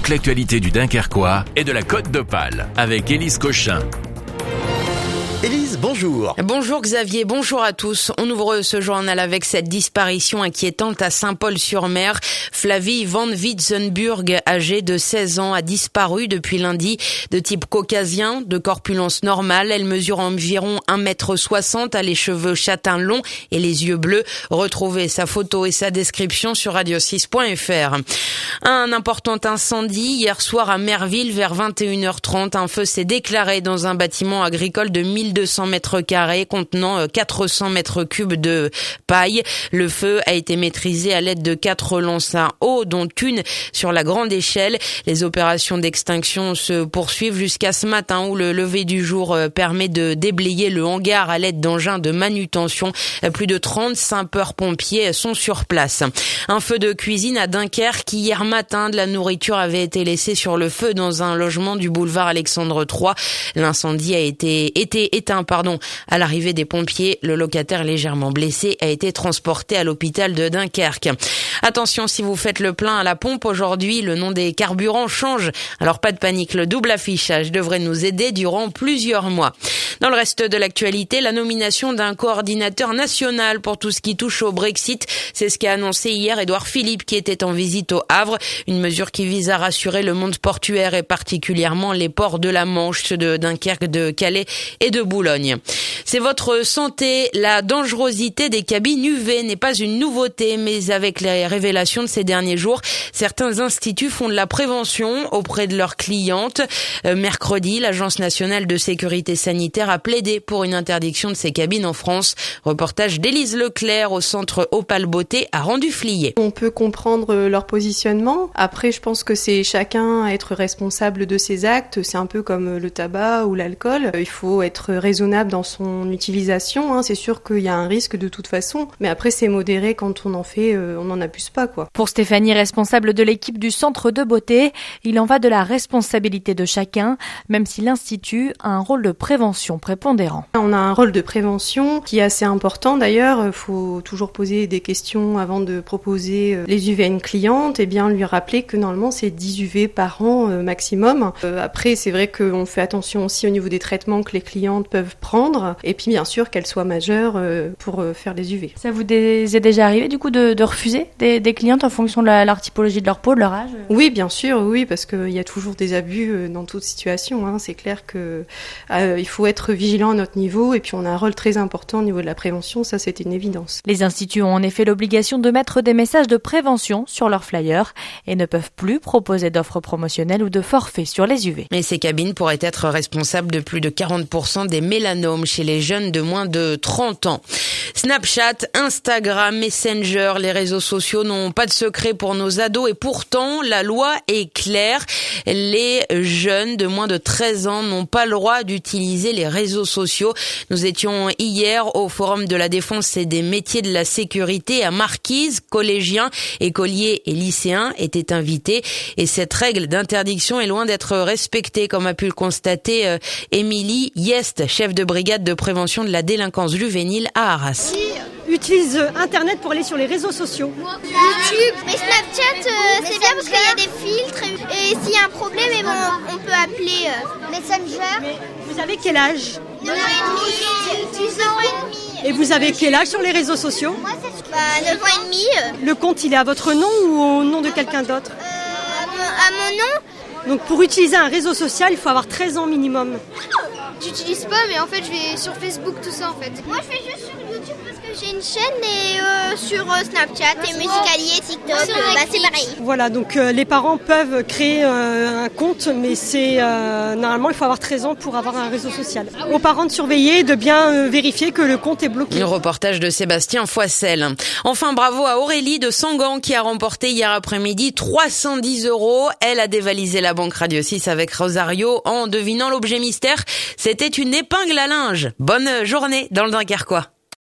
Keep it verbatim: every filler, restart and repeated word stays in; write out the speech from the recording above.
l'actualité du Dunkerquois et de la Côte d'Opale avec Élise Cochin. Élise, bonjour. Bonjour Xavier, bonjour à tous. On ouvre ce journal avec cette disparition inquiétante à Saint-Paul-sur-Mer. Flavie Van Witzenburg, âgée de seize ans, a disparu depuis lundi. De type caucasien, de corpulence normale, elle mesure environ un mètre soixante, a les cheveux châtains longs et les yeux bleus. Retrouvez sa photo et sa description sur radio six point f r. Un important incendie hier soir à Merville vers vingt et une heures trente. Un feu s'est déclaré dans un bâtiment agricole de mille deux cents mètres carrés contenant quatre cents mètres cubes de paille. Le feu a été maîtrisé à l'aide de quatre lances à eau, dont une sur la grande échelle. Les opérations d'extinction se poursuivent jusqu'à ce matin où le lever du jour permet de déblayer le hangar à l'aide d'engins de manutention. Plus de trente sapeurs-pompiers sont sur place. Un feu de cuisine à Dunkerque. Hier matin, de la nourriture avait été laissée sur le feu dans un logement du boulevard Alexandre trois. L'incendie a été, été éteint pardon, à l'arrivée des pompiers. Le locataire légèrement blessé a été transporté à l'hôpital de Dunkerque. Attention, si vous faites le plein à la pompe aujourd'hui, le nom des carburants change. Alors pas de panique, le double affichage devrait nous aider durant plusieurs mois. Dans le reste de l'actualité, la nomination d'un coordinateur national pour tout ce qui touche au Brexit, c'est ce qu'a annoncé hier Édouard Philippe qui était en visite au Havre. Une mesure qui vise à rassurer le monde portuaire et particulièrement les ports de la Manche, ceux de Dunkerque, de Calais et de Boulogne. C'est votre santé. La dangerosité des cabines U V n'est pas une nouveauté, mais avec les révélations de ces derniers jours, certains instituts font de la prévention auprès de leurs clientes. Euh, mercredi, l'Agence nationale de sécurité sanitaire a plaidé pour une interdiction de ces cabines en France. Reportage d'Élise Leclerc au centre Opale Beauté à Rendu-Flier. On peut comprendre leur positionnement. Après, je pense que c'est chacun à être responsable de ses actes. C'est un peu comme le tabac ou l'alcool. Il faut être raisonnable dans son utilisation. Hein. C'est sûr qu'il y a un risque de toute façon. Mais après, c'est modéré quand on en fait, euh, on n'en abuse pas, quoi. Pour Stéphanie, responsable de l'équipe du centre de beauté, il en va de la responsabilité de chacun, même si l'Institut a un rôle de prévention prépondérant. On a un rôle de prévention qui est assez important d'ailleurs. Il faut toujours poser des questions avant de proposer les U V à une cliente et bien lui rappeler que normalement c'est dix U V par an maximum. Après, c'est vrai qu'on fait attention aussi au niveau des traitements que les clientes peuvent prendre et puis bien sûr qu'elles soient majeures pour faire les U V. Ça vous est déjà arrivé du coup de, de refuser des, des clientes en fonction de la, leur typologie de leur peau, de leur âge ? Oui, bien sûr, oui, parce qu'il y a toujours des abus dans toute situation. Hein. C'est clair que euh, il faut être vigilant à notre niveau et puis on a un rôle très important au niveau de la prévention, ça c'est une évidence. Les instituts ont en effet l'obligation de mettre des messages de prévention sur leurs flyers et ne peuvent plus proposer d'offres promotionnelles ou de forfaits sur les U V. Mais ces cabines pourraient être responsables de plus de quarante pour cent des mélanomes chez les jeunes de moins de trente ans. Snapchat, Instagram, Messenger, les réseaux sociaux n'ont pas de secret pour nos ados et pourtant la loi est claire. Les jeunes de moins de treize ans n'ont pas le droit d'utiliser les réseaux sociaux. Nous étions hier au Forum de la Défense et des métiers de la sécurité à Marquise. Collégiens, écoliers et lycéens étaient invités et cette règle d'interdiction est loin d'être respectée, comme a pu le constater euh, Émilie Yest, chef de brigade de prévention de la délinquance juvénile à Arras. Utilise Internet pour aller sur les réseaux sociaux. YouTube, mais Snapchat, euh, c'est bien parce qu'il y a des filtres et s'il y a un problème, eh ben, on, on peut appeler euh, Messenger. Mais vous avez quel âge ? neuf ans et demi. dix ans et demi. Et vous avez quel âge sur les réseaux sociaux ? Moi, c'est bah, neuf ans et demi. Euh. Le compte, il est à votre nom ou au nom de quelqu'un d'autre ? euh, à, mon, à mon nom. Donc pour utiliser un réseau social, il faut avoir treize ans minimum. J'utilise pas, mais en fait, je vais sur Facebook, tout ça, en fait. Moi, je fais juste sur YouTube parce que j'ai une chaîne et euh, sur euh, Snapchat et Musical.ly et TikTok, euh, bah, c'est pareil. Voilà, donc euh, les parents peuvent créer euh, un compte, mais c'est euh, normalement, il faut avoir treize ans pour avoir un réseau social. Aux parents de surveiller et de bien euh, vérifier que le compte est bloqué. Un reportage de Sébastien Foissel. Enfin, bravo à Aurélie de Sangan qui a remporté hier après-midi trois cent dix euros. Elle a dévalisé la banque Radio six avec Rosario en devinant l'objet mystère. C'était une épingle à linge. Bonne journée dans le Dunkerquois.